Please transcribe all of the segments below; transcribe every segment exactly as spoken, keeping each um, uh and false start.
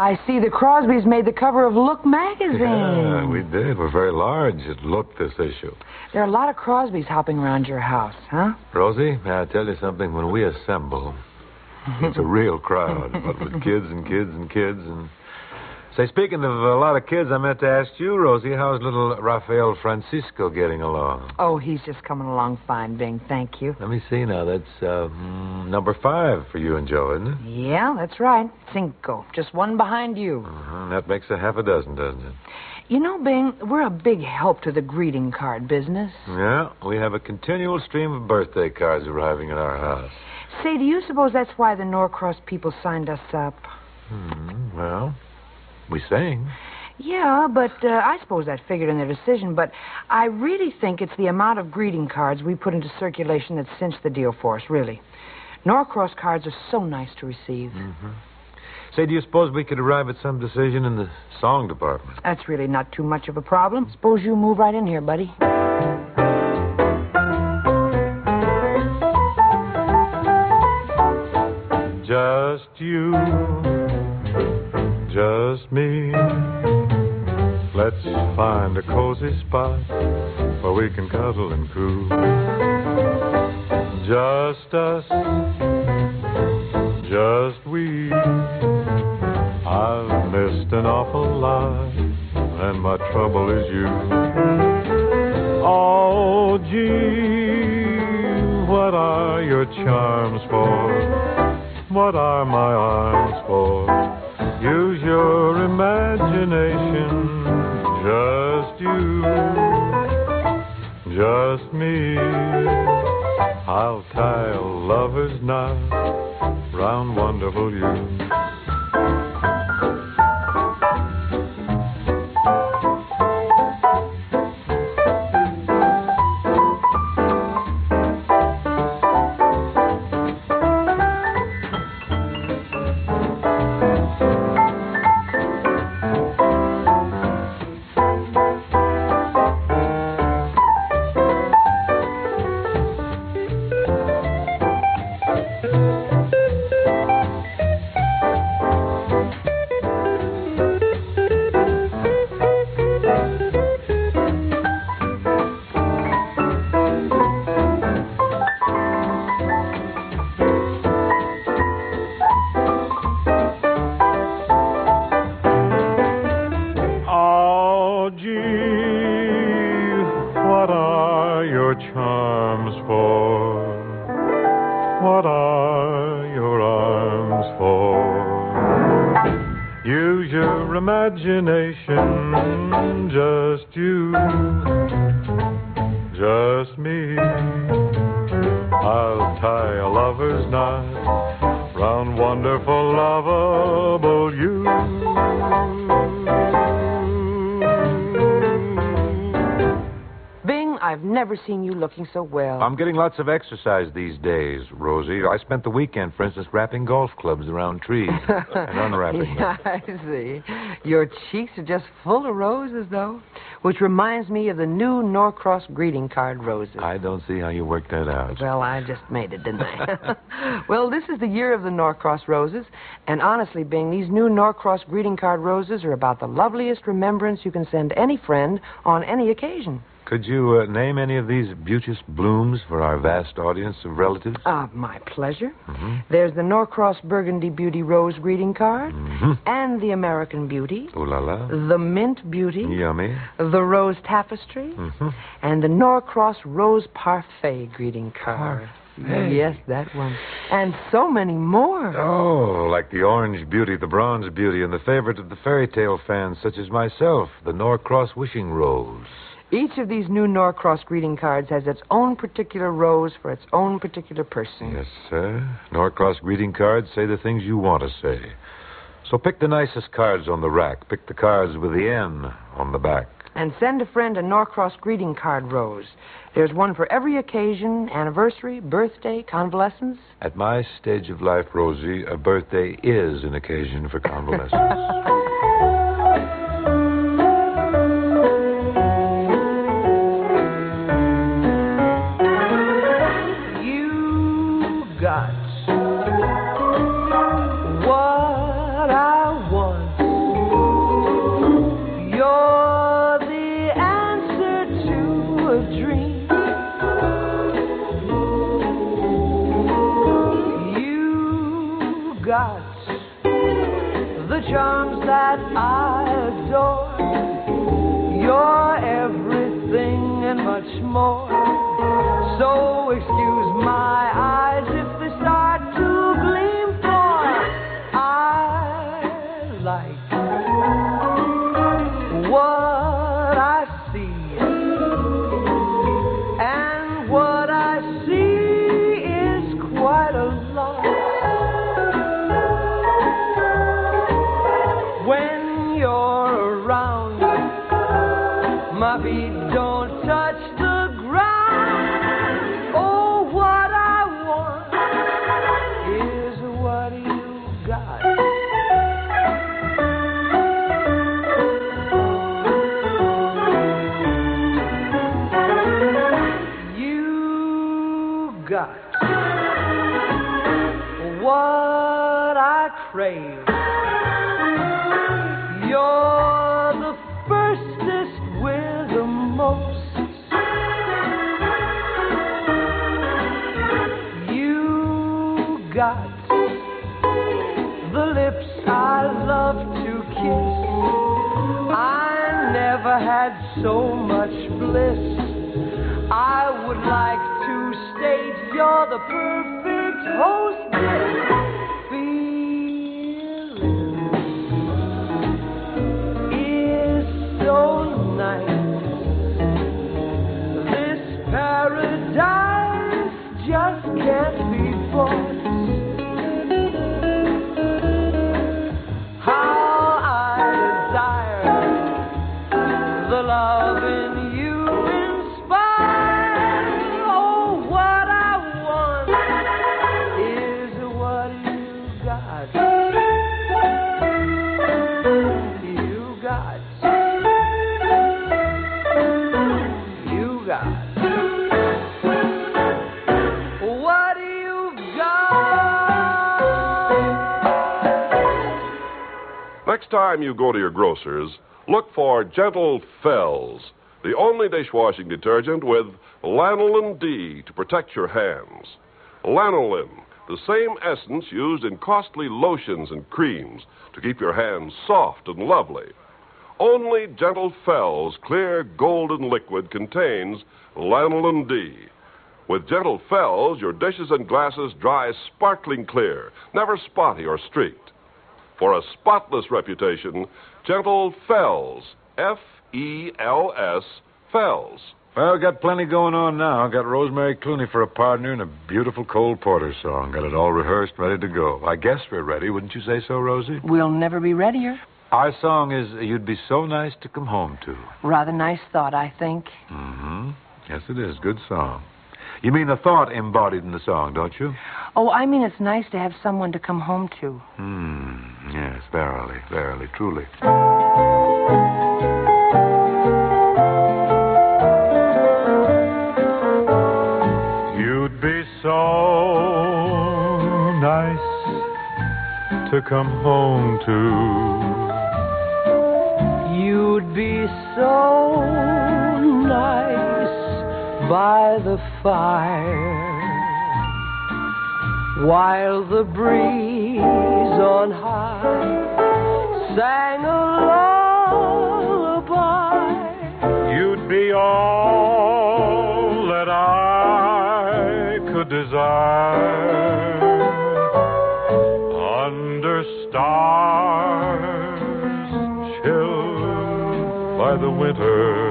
I see the Crosbys made the cover of Look magazine. Yeah, we did. We're very large at Look this issue. There are a lot of Crosbys hopping around your house, huh? Rosie, may I tell you something? When we assemble, it's a real crowd. But with kids and kids and kids and... Say, speaking of a lot of kids, I meant to ask you, Rosie, how's little Rafael Francisco getting along? Oh, he's just coming along fine, Bing. Thank you. Let me see now. That's uh, mm, number five for you and Joe, isn't it? Yeah, that's right. Cinco. Just one behind you. Uh-huh. That makes a half a dozen, doesn't it? You know, Bing, we're a big help to the greeting card business. Yeah, we have a continual stream of birthday cards arriving at our house. Say, do you suppose that's why the Norcross people signed us up? Hmm, well... We sang. Yeah, but uh, I suppose that figured in their decision. But I really think it's the amount of greeting cards we put into circulation that cinched the deal for us, really. Norcross cards are so nice to receive. Mm-hmm. Say, do you suppose we could arrive at some decision in the song department? That's really not too much of a problem. Suppose you move right in here, buddy. Just you... Just me. Let's find a cozy spot where we can cuddle and coo. Just us, just we. I've missed an awful lot, and my trouble is you. Oh, gee, what are your charms for? What are my arms for? Use your imagination, just you, just me. I'll tie a lover's knot round wonderful you. Charms for? What are your arms for? Use your imagination, just you, just me. I'll tie a lover's knot round wonderful, lovable you. I've never seen you looking so well. I'm getting lots of exercise these days, Rosie. I spent the weekend, for instance, wrapping golf clubs around trees and unwrapping yeah, them. I see. Your cheeks are just full of roses, though, which reminds me of the new Norcross greeting card roses. I don't see how you worked that out. Well, I just made it, didn't I? Well, this is the year of the Norcross roses, and honestly, Bing, these new Norcross greeting card roses are about the loveliest remembrance you can send any friend on any occasion. Could you uh, name any of these beauteous blooms for our vast audience of relatives? Ah, uh, my pleasure. Mm-hmm. There's the Norcross Burgundy Beauty Rose greeting card, mm-hmm. and the American Beauty. Ooh la la. The Mint Beauty. Yummy. The Rose Tapestry. Mm-hmm. And the Norcross Rose Parfait greeting card. Parfait. Yes, that one. And so many more. Oh, like the Orange Beauty, the Bronze Beauty, and the favorite of the fairy tale fans such as myself, the Norcross Wishing Rose. Each of these new Norcross greeting cards has its own particular rose for its own particular person. Yes, sir. Norcross greeting cards say the things you want to say. So pick the nicest cards on the rack. Pick the cards with the N on the back. And send a friend a Norcross greeting card rose. There's one for every occasion, anniversary, birthday, convalescence. At my stage of life, Rosie, a birthday is an occasion for convalescence. What I want the charms that I adore. You're everything and much more. So excuse my eyes if they start to gleam, for I like what I see, and what I see is quite a lot. When you're around, my feet don't touch the ground. Oh, what I want is what you got. You got what I crave. You're the firstest with the most. You got the lips I love to kiss. I never had so much bliss. I would like to state you're the perfect hostess. Paradise just can't be bought. How I desire the love in you inspire. Oh, what I want is what you got. You got. You got. Next time you go to your grocer's, look for Gentle Fells, the only dishwashing detergent with lanolin D to protect your hands. Lanolin, the same essence used in costly lotions and creams to keep your hands soft and lovely. Only Gentle Fells clear golden liquid contains lanolin D. With Gentle Fells, your dishes and glasses dry sparkling clear, never spotty or streaked. For a spotless reputation, Gentle Fells, F E L S, Fells. Well, got plenty going on now. Got Rosemary Clooney for a partner and a beautiful Cole Porter song. Got it all rehearsed, ready to go. I guess we're ready, wouldn't you say so, Rosie? We'll never be readier. Our song is You'd Be So Nice to Come Home To. Rather nice thought, I think. Mm-hmm. Yes, it is. Good song. You mean the thought embodied in the song, don't you? Oh, I mean it's nice to have someone to come home to. Hmm. Yes, verily, verily, truly. You'd be so nice to come home to. You'd be so nice by the fire, while the breeze on high sang a lullaby. You'd be all that I could desire, under stars chilled by the winter,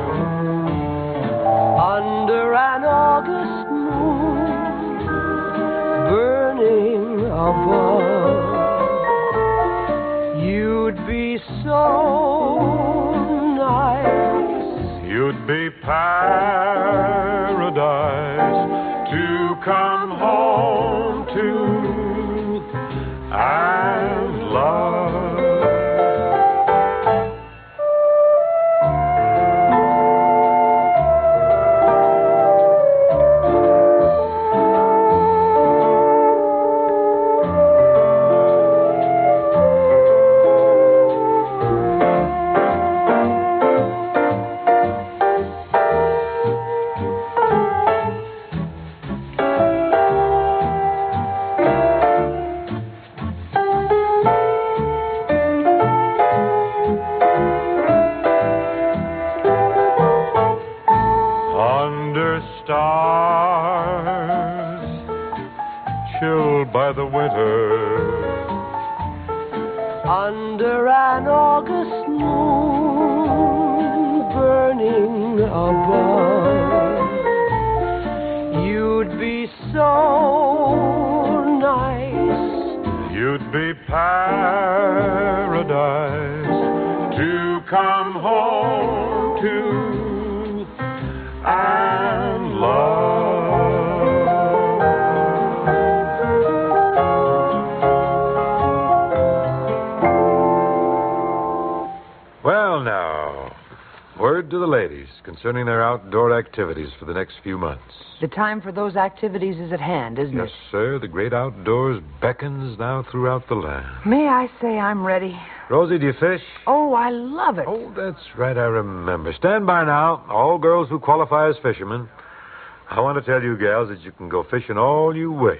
under an August moon burning above. You'd be so nice. You'd be paradise to come home to and love. under an August moon burning above. You'd be so nice. You'd be paradise to come home to and love. Well, now, word to the ladies concerning their outdoor activities for the next few months. The time for those activities is at hand, isn't Yes, it? sir. The great outdoors beckons now throughout the land. May I say I'm ready? Rosie, do you fish? Oh, I love it. Oh, that's right, I remember. Stand by now, all girls who qualify as fishermen. I want to tell you, gals, that you can go fishing all you wish.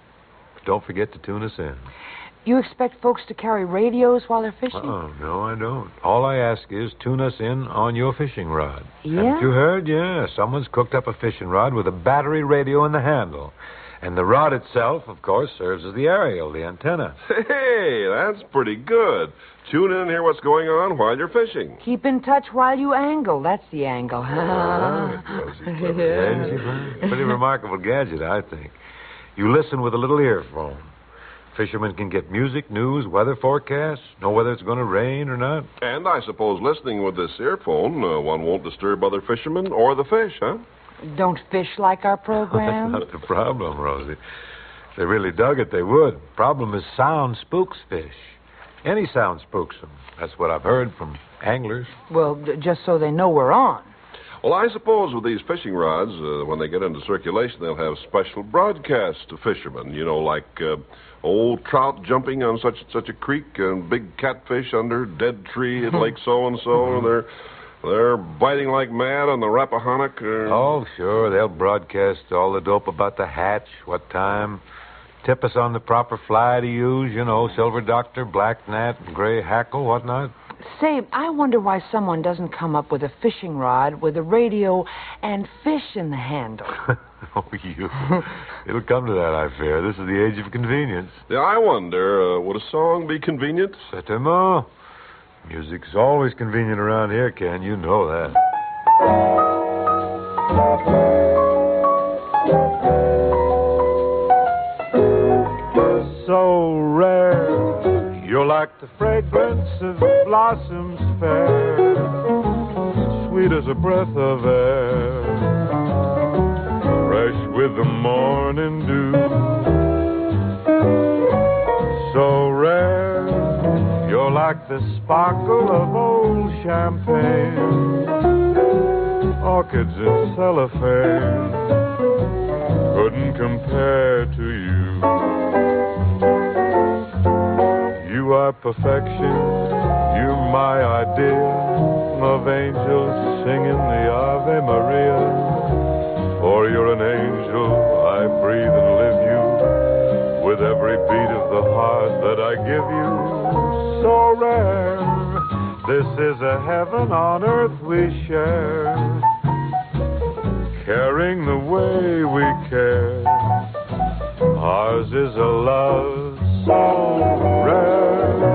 But don't forget to tune us in. You expect folks to carry radios while they're fishing? Oh, no, I don't. All I ask is tune us in on your fishing rod. Yeah? Haven't you heard? Yeah, someone's cooked up a fishing rod with a battery radio in the handle. And the rod itself, of course, serves as the aerial, the antenna. Hey, that's pretty good. Tune in and hear what's going on while you're fishing. Keep in touch while you angle. That's the angle. All right, Rosie, clever. Yeah, you see, Brian? Pretty remarkable gadget, I think. You listen with a little earphone. Fishermen can get music, news, weather forecasts, know whether it's going to rain or not. And I suppose listening with this earphone, uh, one won't disturb other fishermen or the fish, huh? Don't fish like our That's program? not the problem, Rosie. If they really dug it, they would. Problem is sound spooks fish. Any sound spooks them. That's what I've heard from anglers. Well, d- just so they know we're on. Well, I suppose with these fishing rods, uh, when they get into circulation, they'll have special broadcasts to fishermen. You know, like uh, old trout jumping on such and such a creek and big catfish under dead tree at Lake so-and-so. And they're, they're biting like mad on the Rappahannock. Uh... Oh, sure. They'll broadcast all the dope about the hatch, what time, tip us on the proper fly to use, you know, silver doctor, black gnat, gray hackle, whatnot. Say, I wonder why someone doesn't come up with a fishing rod with a radio and fish in the handle. Oh, you. It'll come to that, I fear. This is the age of convenience. Yeah, I wonder, uh, would a song be convenient? Certainement. Music's always convenient around here, Ken. You know that. So rare, you're like the fragrance of blossoms fair, sweet as a breath of air, fresh with the morning dew. So rare, you're like the sparkle of old champagne, orchids in cellophane couldn't compare to you. You are perfection, you're my idea of angels singing the Ave Maria. For you're an angel, I breathe and live you with every beat of the heart that I give you. So rare, this is a heaven on earth we share, caring the way we care. Ours is a love so rare.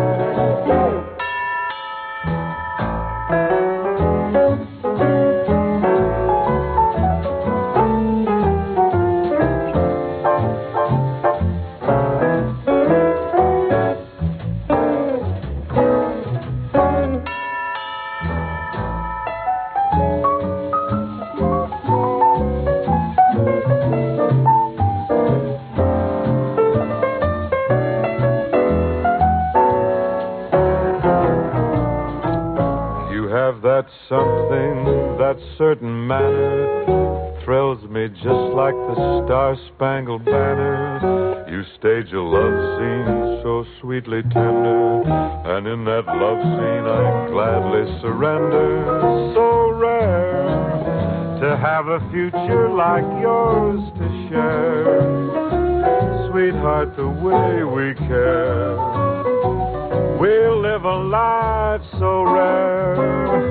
That something, that certain manner thrills me just like the Star-Spangled Banner. You stage a love scene so sweetly tender, and in that love scene I gladly surrender. So rare to have a future like yours to share, sweetheart, the way we care. We'll live a life so rare,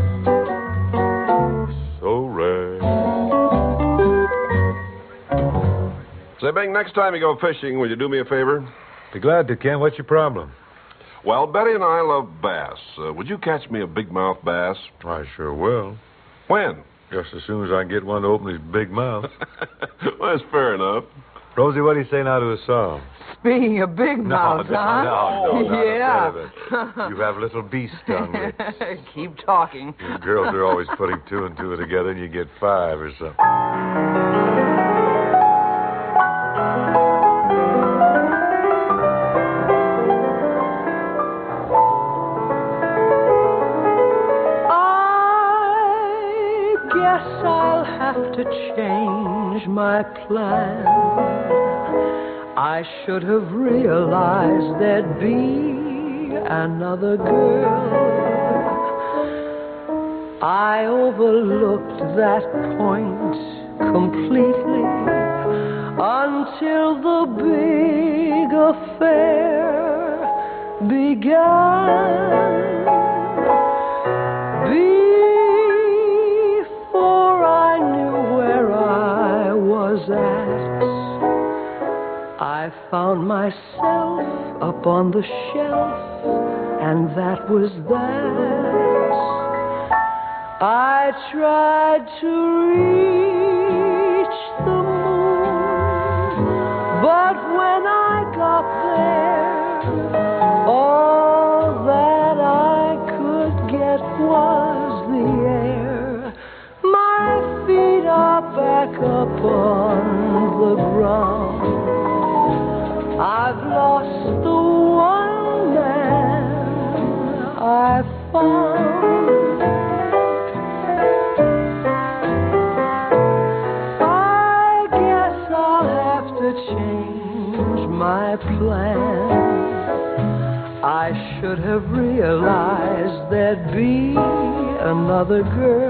so rare. Say, Bing, next time you go fishing, will you do me a favor? Be glad to, Ken. What's your problem? Well, Betty and I love bass. Uh, would you catch me a big mouth bass? I sure will. When? Just as soon as I can get one to open his big mouth. Well, that's fair enough. Rosie, what do you say now to a song? Speaking of big mouths, no, huh? no, no, not yeah. a bit of it. You have little bee-stung lips. Keep talking. You girls are always putting two and two together, and you get five or something. To change my plan, I should have realized there'd be another girl. I overlooked that point completely until the big affair began. I found myself up on the shelf, and that was that. I tried to reach the moon, but when I got there, all that I could get was the air. My feet are back upon the ground. I've lost the one man I found. I guess I'll have to change my plan. I should have realized there'd be another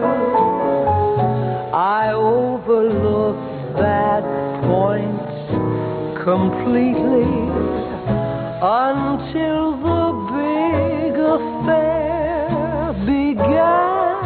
girl. I overlooked that point completely until the big affair began.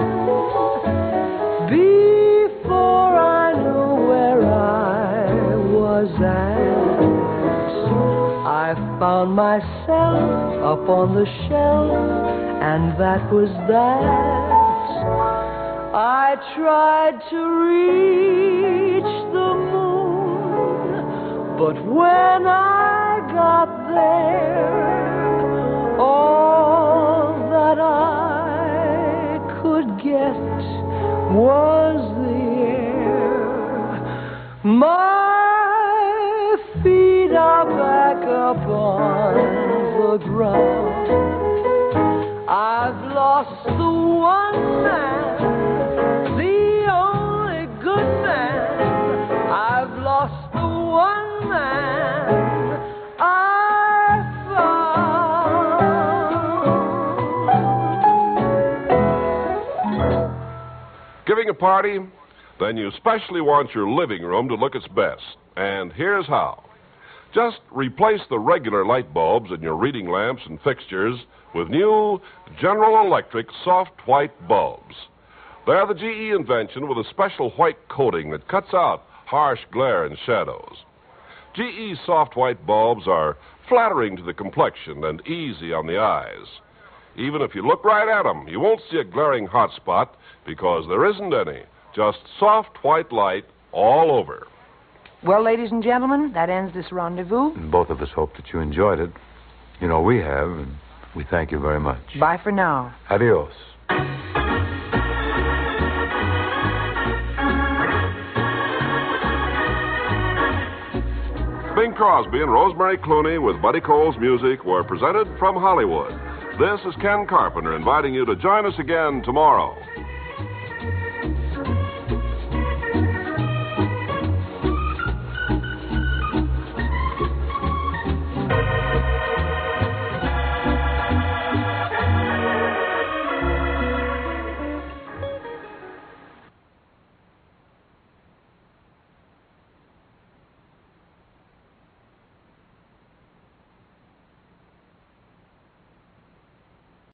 Before I knew where I was at, I found myself up on the shelf, and that was that. I tried to reach the moon, but when I got there, all that I could get was the air. My feet are back upon the ground. I've lost the one man, the only good man. I've lost the one man I found. Giving a party? Then you specially want your living room to look its best. And here's how. Just replace the regular light bulbs in your reading lamps and fixtures with new General Electric soft white bulbs. They're the G E invention with a special white coating that cuts out harsh glare and shadows. G E soft white bulbs are flattering to the complexion and easy on the eyes. Even if you look right at them, you won't see a glaring hot spot because there isn't any. Just soft white light all over. Well, ladies and gentlemen, that ends this rendezvous. And both of us hope that you enjoyed it. You know, we have, and we thank you very much. Bye for now. Adios. Bing Crosby and Rosemary Clooney with Buddy Cole's music were presented from Hollywood. This is Ken Carpenter inviting you to join us again tomorrow.